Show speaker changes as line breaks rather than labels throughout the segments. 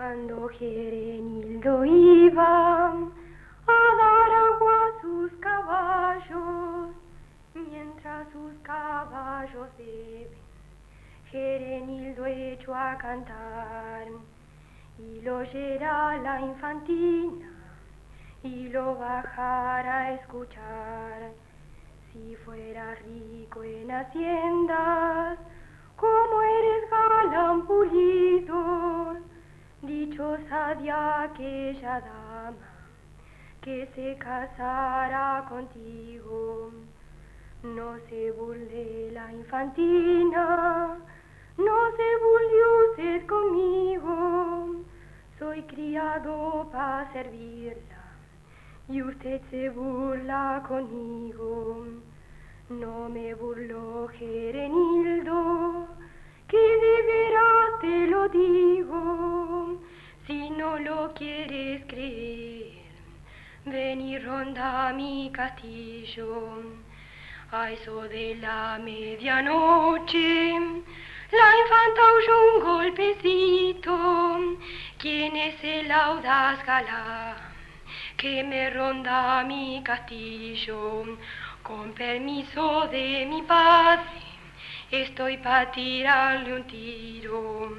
Cuando Gerenildo iba a dar agua a sus caballos, mientras sus caballos beben, Gerenildo echó a cantar y lo oyera la infantina y lo bajara a escuchar. Si fueras rico en haciendas, como eres galán pulido, dichosa de aquella dama que se casara contigo. No se burle la infantina, no se burle usted conmigo, soy criado para servirla y usted se burla conmigo. No me burlo, Gerenildo, que de veras te lo digo. Si no lo quieres creer, ven y ronda mi castillo. A eso de la medianoche, la infanta oyó un golpecito. ¿Quién es el audaz galán que me ronda mi castillo? Con permiso de mi padre, estoy pa' tirarle un tiro.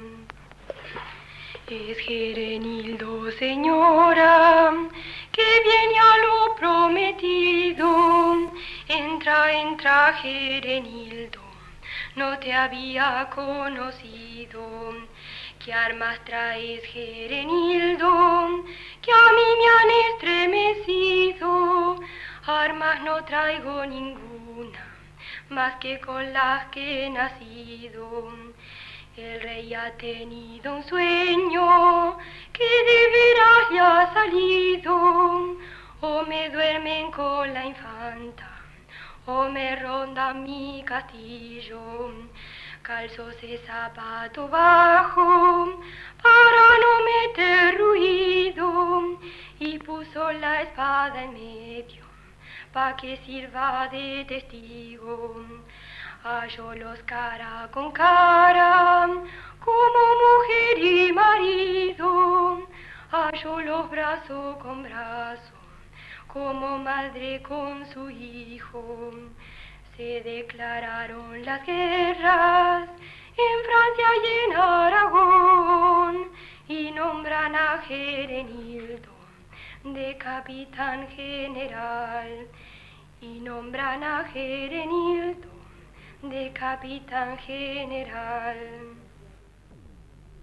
Es Gerenildo, señora, que viene a lo prometido. Entra, entra, Gerenildo, no te había conocido. ¿Qué armas traes, Gerenildo, que a mí me han estremecido? Armas no traigo ninguna, más que con las que he nacido. El rey ha tenido un sueño que de veras le ha salido. O me duermen con la infanta, o me rondan mi castillo. Calzos de zapato bajo para no meter ruido y puso la espada en medio pa' que sirva de testigo. Halló los cara con cara, como mujer y marido. Halló los brazos con brazos, como madre con su hijo. Se declararon las guerras en Francia y en Aragón y nombran a Gerenildo de capitán general y nombran a Gerenildo de capitán general.